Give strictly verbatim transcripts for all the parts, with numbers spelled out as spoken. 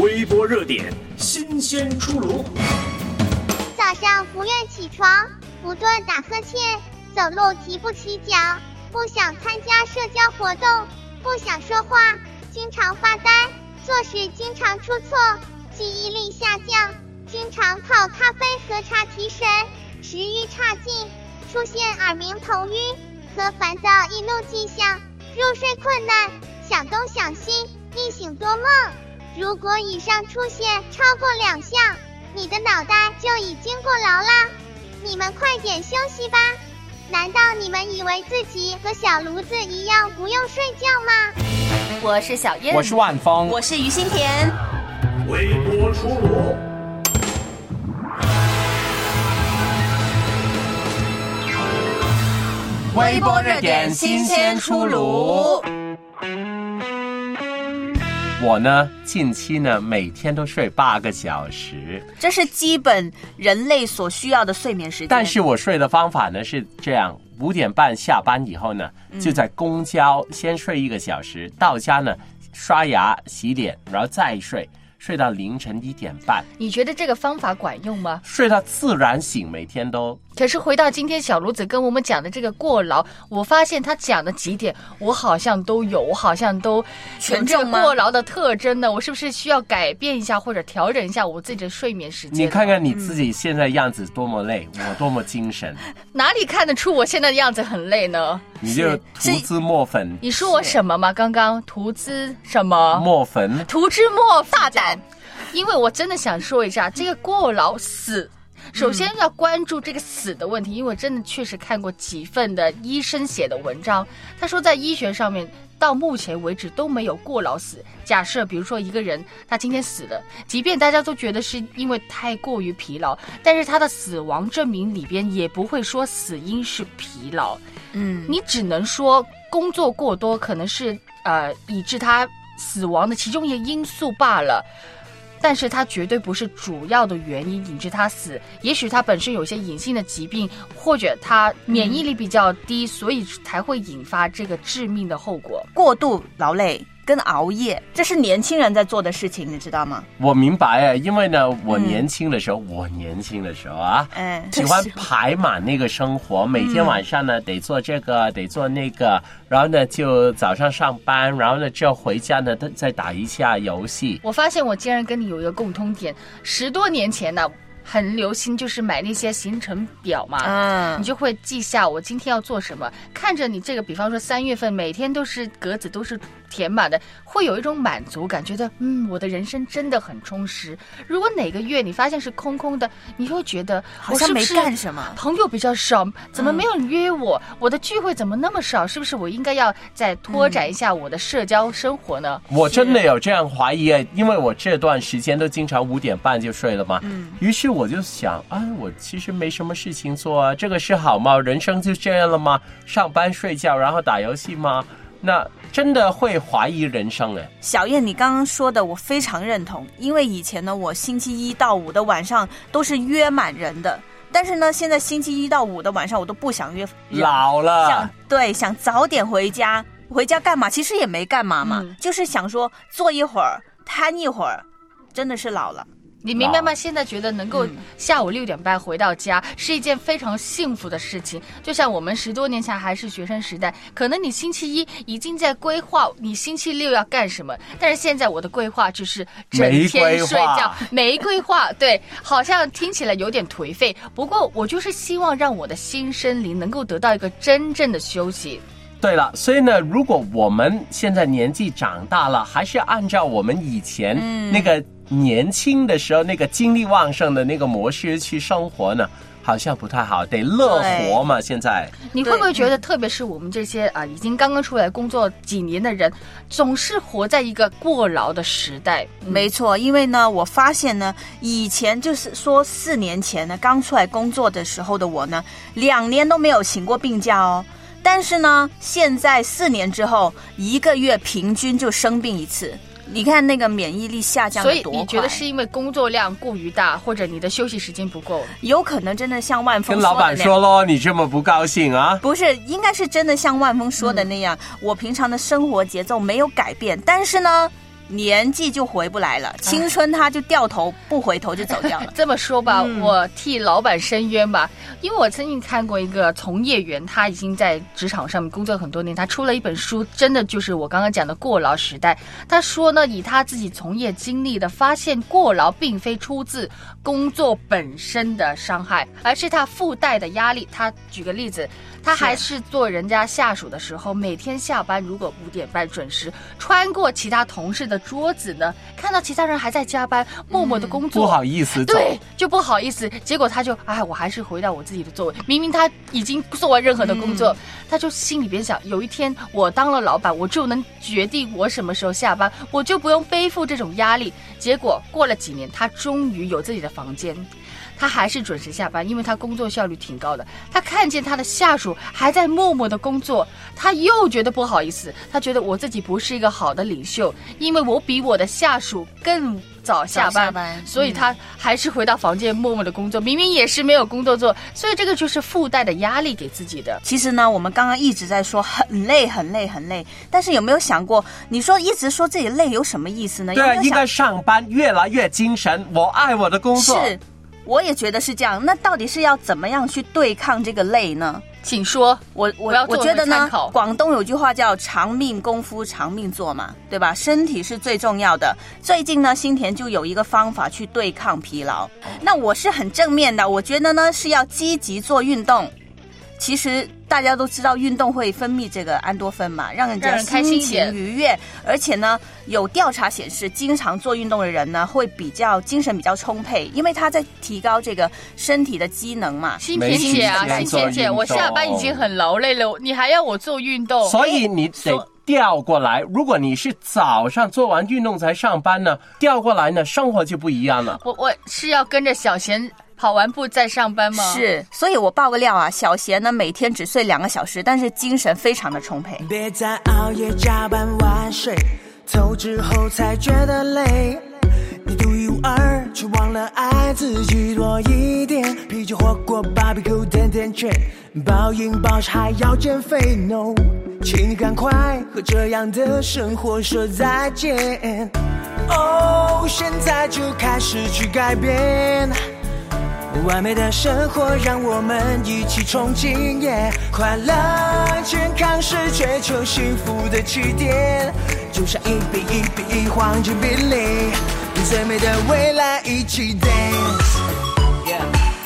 微波热点，新鲜出炉。 早上不愿起床，不断打呵欠，走路提不起脚，不想参加社交活动，不想说话，经常发呆，做事经常出错，记忆力下降，经常靠咖啡和茶提神，食欲差劲，出现耳鸣头晕和烦躁易怒迹象，入睡困难，想东想西，一醒多梦。如果以上出现超过两项，你的脑袋就已经过劳啦，你们快点休息吧。难道你们以为自己和小炉子一样不用睡觉吗？ 我是小燕， 我是万峰， 我是于心田。 微波出炉。 微波热点，新鲜出炉。我呢，近期呢，每天都睡八个小时， 这是基本人类所需要的睡眠时间。 但是我睡的方法呢是这样：五点半下班以后呢，就在公交先睡一个小时，到家呢刷牙洗脸，然后再睡。睡到凌晨一点半。 你觉得这个方法管用吗？ 睡到自然醒，每天都。 可是回到今天小炉子跟我们讲的这个过劳，我发现他讲的几点我好像都有，我好像都有这个过劳的特征呢。我是不是需要改变一下或者调整一下我自己的睡眠时间？ 你看看你自己现在样子多么累，嗯、我多么精神。 哪里看得出我现在的样子很累呢？ 你就涂脂抹粉。 你说我什么吗？刚刚涂脂什么？ 抹粉。 涂脂抹粉。大胆。因为我真的想说一下这个过劳死。首先要关注这个死的问题，因为我真的确实看过几份的医生写的文章，他说在医学上面到目前为止都没有过劳死。假设比如说一个人他今天死了，即便大家都觉得是因为太过于疲劳，但是他的死亡证明里边也不会说死因是疲劳，嗯，你只能说工作过多可能是呃以致他死亡的其中一个因素罢了。但是它绝对不是主要的原因引致他死，也许他本身有些隐性的疾病，或者他免疫力比较低，嗯、所以才会引发这个致命的后果。 过度劳累跟熬夜，这是年轻人在做的事情，你知道吗？ 我明白啊，因为呢，我年轻的时候，嗯、我年轻的时候啊， 嗯， 喜欢排满那个生活，每天晚上呢、嗯、得做这个，得做那个，然后呢就早上上班，然后呢就回家呢再打一下游戏。 我发现我竟然跟你有一个共通点，十多年前呢。很流行就是买那些行程表嘛，嗯，你就会记下我今天要做什么。看着你这个，比方说三月份每天都是格子都是填满的，会有一种满足感，觉得嗯，我的人生真的很充实。如果哪个月你发现是空空的，你会觉得好像没干什么， 朋友比较少，怎么没有人约我？嗯、我的聚会怎么那么少？是不是我应该要再拓展一下我的社交生活呢？ 嗯、我真的有这样怀疑，因为我这段时间都经常五点半就睡了嘛，嗯，于是我就想啊，我其实没什么事情做啊，这个是好吗？人生就这样了吗？上班睡觉然后打游戏吗？那真的会怀疑人生哎。 小燕，你刚刚说的我非常认同，因为以前呢，我星期一到五的晚上都是约满人的，但是呢，现在星期一到五的晚上我都不想约人， 老了， 想对，想早点回家，回家干嘛？其实也没干嘛嘛，嗯、就是想说坐一会儿，瘫一会儿，真的是老了。 你明白吗？现在觉得能够下午六点半回到家、嗯、是一件非常幸福的事情。就像我们十多年前还是学生时代，可能你星期一已经在规划你星期六要干什么，但是现在我的规划就是整天睡觉，没规划。对，好像听起来有点颓废，不过我就是希望让我的心身灵能够得到一个真正的休息。 对了，所以呢，如果我们现在年纪长大了，还是按照我们以前那个年轻的时候、嗯、那个精力旺盛的那个模式去生活呢，好像不太好，得乐活嘛。现在你会不会觉得，特别是我们这些啊已经刚刚出来工作几年的人，总是活在一个过劳的时代？ 嗯、没错，因为呢，我发现呢，以前就是说四年前呢，刚出来工作的时候的我呢，两年都没有请过病假哦。但是呢，现在四年之后，一个月平均就生病一次。你看那个免疫力下降得多快。 所以你觉得是因为工作量过于大，或者你的休息时间不够？ 有可能真的像万峰说的那样。 跟老板说咯，你这么不高兴啊？ 不是，应该是真的像万峰说的那样、嗯、我平常的生活节奏没有改变，但是呢年纪就回不来了，青春他就掉头不回头就走掉了。 这么说吧、嗯，我替老板申冤吧，因为我曾经看过一个从业员，他已经在职场上面工作很多年，他出了一本书，真的就是我刚刚讲的过劳时代。他说呢，以他自己从业经历的发现，过劳并非出自工作本身的伤害，而是他附带的压力。他举个例子，他还是做人家下属的时候，每天下班如果五点半准时穿过其他同事的桌子呢，看到其他人还在加班，默默的工作， 嗯、不好意思走， 对，就不好意思。结果他就哎，我还是回到我自己的座位。明明他已经做完任何的工作，嗯、他就心里边想，有一天我当了老板，我就能决定我什么时候下班，我就不用背负这种压力。结果过了几年，他终于有自己的房间。他还是准时下班，因为他工作效率挺高的。他看见他的下属还在默默的工作，他又觉得不好意思。他觉得我自己不是一个好的领袖，因为我比我的下属更早下班， 下班所以他还是回到房间默默的工作。明明也是没有工作做，所以这个就是附带的压力给自己的。 其实呢，我们刚刚一直在说很累很累很累，但是有没有想过，你说一直说自己累有什么意思呢？ 对啊， 有没有应该上班越来越精神，我爱我的工作。 是，我也觉得是这样。那到底是要怎么样去对抗这个累呢？ 请说。 我我我觉得呢，广东有句话叫长命功夫长命做嘛，对吧？身体是最重要的。最近呢，新田就有一个方法去对抗疲劳。那我是很正面的，我觉得呢是要积极做运动。其实大家都知道运动会分泌这个安多芬嘛，让人家心情愉悦，而且呢有调查显示，经常做运动的人呢会比较精神比较充沛，因为他在提高这个身体的机能嘛。 新田姐啊，新田姐，我下班已经很劳累了，你还要我做运动， 所以你得调过来。如果你是早上做完运动才上班呢，调过来呢，生活就不一样了。 我我是要跟着小贤跑完步再上班吗？ 是，所以我爆个料啊，小贤呢每天只睡两个小时，但是精神非常的充沛。 别再熬夜加班晚睡，透支后才觉得累。你独一无二，却忘了爱自己多一点。啤酒火锅 barbecue 甜甜圈，暴饮暴食还要减肥 no， 请你赶快和这样的生活说再见。哦，现在就开始去改变。完美的生活让我们一起憧憬，耶！快乐健康是追求幸福的起点，就像一比一比一黄金比例，与最美的未来一起 dance。Yeah。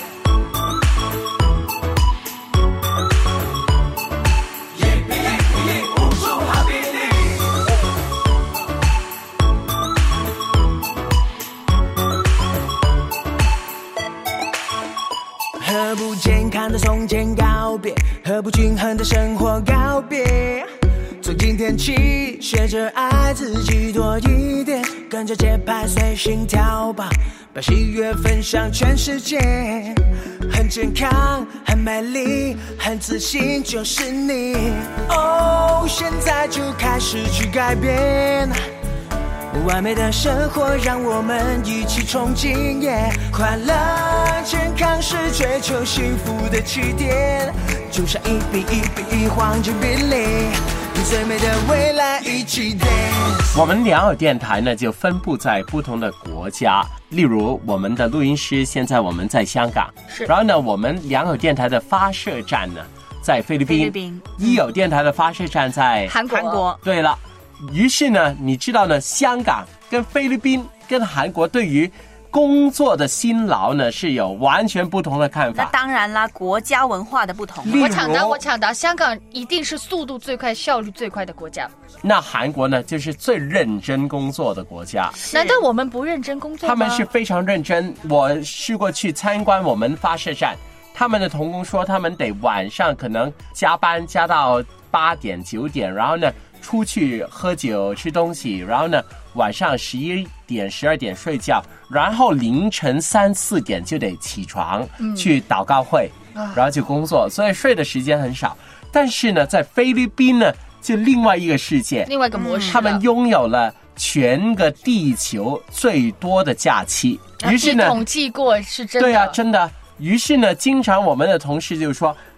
和不健康的从前告别，和不均衡的生活告别。从今天起，学着爱自己多一点，跟着节拍随心跳吧，把喜悦分享全世界。很健康，很美丽，很自信，就是你。哦，现在就开始去改变。完美的生活让我们一起憧憬，耶！快乐健康是追求幸福的起点，就像一比一比一黄金比例，与最美的未来一起 dance。 我们良友电台呢就分布在不同的国家，例如我们的录音师现在我们在香港， 是。 然后呢我们良友电台的发射站呢在菲律宾， 菲律宾一友电台的发射站在韩国。 韩国对了，于是呢你知道呢，香港跟菲律宾跟韩国对于工作的辛劳呢是有完全不同的看法。 那当然啦，国家文化的不同。 我抢答，我抢答，香港一定是速度最快、效率最快的国家。 那韩国呢，就是最认真工作的国家。 难道我们不认真工作吗？ 他们是非常认真。我试过去参观我们发射站，他们的同工说，他们得晚上可能加班加到八点九点，然后呢出去喝酒吃东西，然后呢晚上十一点十二点睡觉，然后凌晨三四点就得起床、嗯、去祷告会，然后就工作，所以睡的时间很少。但是呢在菲律宾呢就另外一个世界， 另外一个模式、嗯、 他们拥有了全个地球最多的假期，于是呢统计过是真的， 对啊真的。于是呢经常我们的同事就说，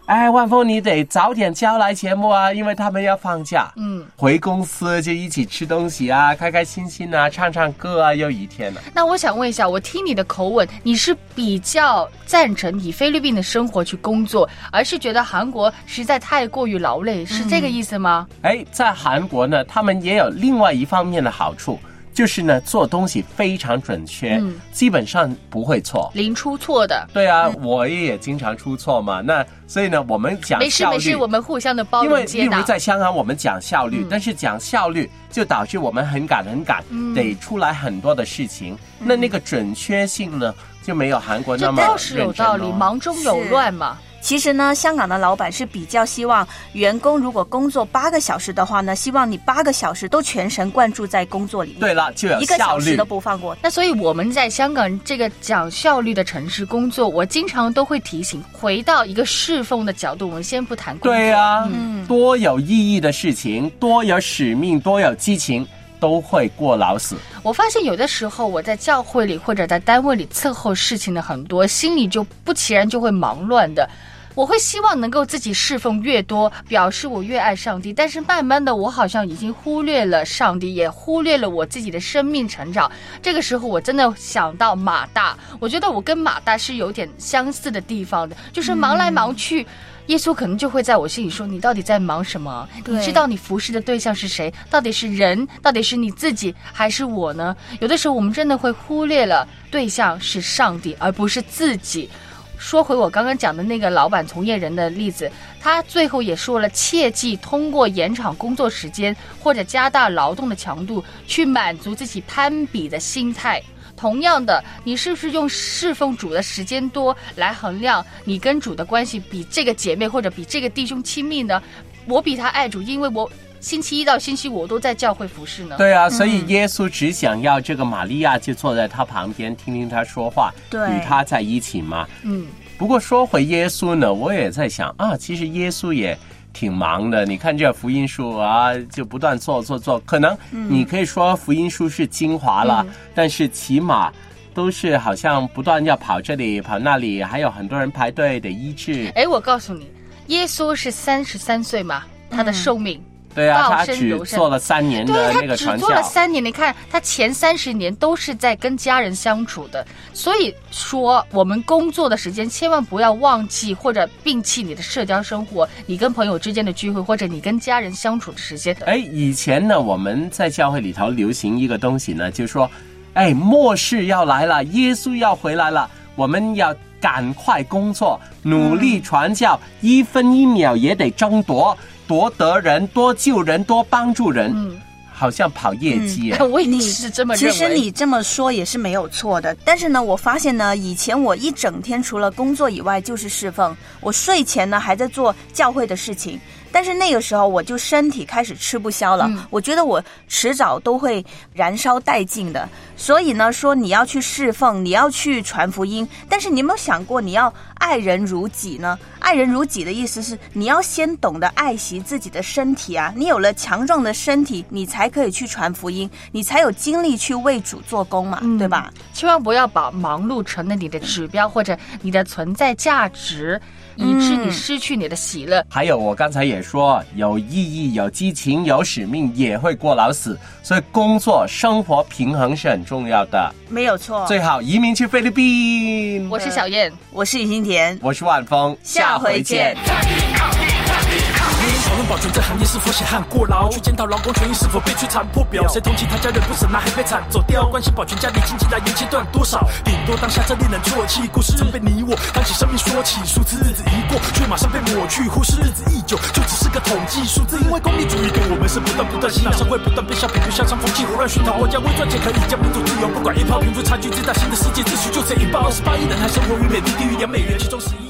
哎，万峰你得早点交来节目啊，因为他们要放假。 嗯， 回公司就一起吃东西啊，开开心心啊，唱唱歌啊，又一天了。 那我想问一下，我听你的口吻，你是比较赞成以菲律宾的生活去工作，而是觉得韩国实在太过于劳累，是这个意思吗？ 哎，在韩国呢，他们也有另外一方面的好处。就是呢，做东西非常准确，嗯，基本上不会错， 零出错的。 对啊，嗯，我也经常出错嘛。那所以呢，我们讲效率， 没事没事，我们互相的包容接纳。 因为例如在香港，我们讲效率，嗯，但是讲效率就导致我们很赶很赶，嗯，得出来很多的事情。嗯，那那个准确性呢，就没有韩国那么认真。 这倒是有道理，忙中有乱嘛。 其实呢，香港的老板是比较希望员工如果工作八个小时的话呢，希望你八个小时都全神贯注在工作里面。 对了，就有效率， 一个小时都不放过。 那所以我们在香港这个讲效率的城市工作，我经常都会提醒，回到一个侍奉的角度，我们先不谈工作。 对啊，嗯，多有意义的事情，多有使命，多有激情，都会过劳死。 我发现有的时候我在教会里或者在单位里伺候事情的很多，心里就不其然就会忙乱的。我会希望能够自己侍奉越多，表示我越爱上帝，但是慢慢的我好像已经忽略了上帝，也忽略了我自己的生命成长。这个时候我真的想到马大，我觉得我跟马大是有点相似的地方的，就是忙来忙去，嗯，耶稣可能就会在我心里说，你到底在忙什么？你知道你服侍的对象是谁？到底是人？到底是你自己还是我呢？有的时候我们真的会忽略了对象是上帝，而不是自己。说回我刚刚讲的那个老板从业人的例子，他最后也说了，切忌通过延长工作时间或者加大劳动的强度去满足自己攀比的心态。同样的，你是不是用侍奉主的时间多来衡量你跟主的关系比这个姐妹或者比这个弟兄亲密呢？我比他爱主，因为我星期一到星期五我都在教会服侍呢。 对啊，所以耶稣只想要这个玛利亚就坐在他旁边听听他说话， 对， 与他在一起嘛。 嗯。 不过说回耶稣呢，我也在想啊，其实耶稣也挺忙的。你看这福音书啊，就不断做做做，可能你可以说福音书是精华了，嗯，但是起码都是好像不断要跑这里跑那里，还有很多人排队得医治。 哎，我告诉你，耶稣是三十三岁嘛，他的寿命。嗯， 对啊，他只做了三年的那个传教。对，他只做了三年。你看，他前三十年都是在跟家人相处的。所以说，我们工作的时间千万不要忘记或者摒弃你的社交生活，你跟朋友之间的聚会，或者你跟家人相处的时间。 哎，以前呢，我们在教会里头流行一个东西呢，就是说，哎，末世要来了，耶稣要回来了，我们要赶快工作，努力传教，嗯，一分一秒也得争夺。多得人，多救人，多帮助人，嗯，好像跑业绩。 嗯，我也是这么认为。 其实你这么说也是没有错的，但是呢，我发现呢，以前我一整天除了工作以外就是侍奉，我睡前呢还在做教会的事情。但是那个时候我就身体开始吃不消了，嗯，我觉得我迟早都会燃烧殆尽的。所以呢，说你要去侍奉，你要去传福音，但是你有没有想过你要爱人如己呢？爱人如己的意思是你要先懂得爱惜自己的身体啊，你有了强壮的身体，你才可以去传福音，你才有精力去为主做工嘛，嗯，对吧？ 千万不要把忙碌成了你的指标或者你的存在价值，以致你失去你的喜乐。 还有我刚才也说，有意义、有激情、有使命也会过劳死，所以工作生活平衡是很重要的。 没有错， 最好移民去菲律宾。 我是小燕， 我是尹新田， 我是万峰， 下回见。 讨论保全这行业是否血汗过劳，去检讨劳工权益是否被摧残破表，谁同情他家人不省那还被惨走掉，关心保全家里经济来源切断多少，顶多当下这令人啜泣，故事曾被你我当起生命说起，数次日子一过却马上被抹去，忽视日子一久就只是个统计数字，因为功利主义跟我们是不断不断洗脑，社会不断变相贫富向上风气胡乱熏陶，国家为赚钱可以将民主自由不管一炮，贫富差距最大，新的世界秩序就此引爆，二十八亿人还生活于美丽地狱两美元，其中十一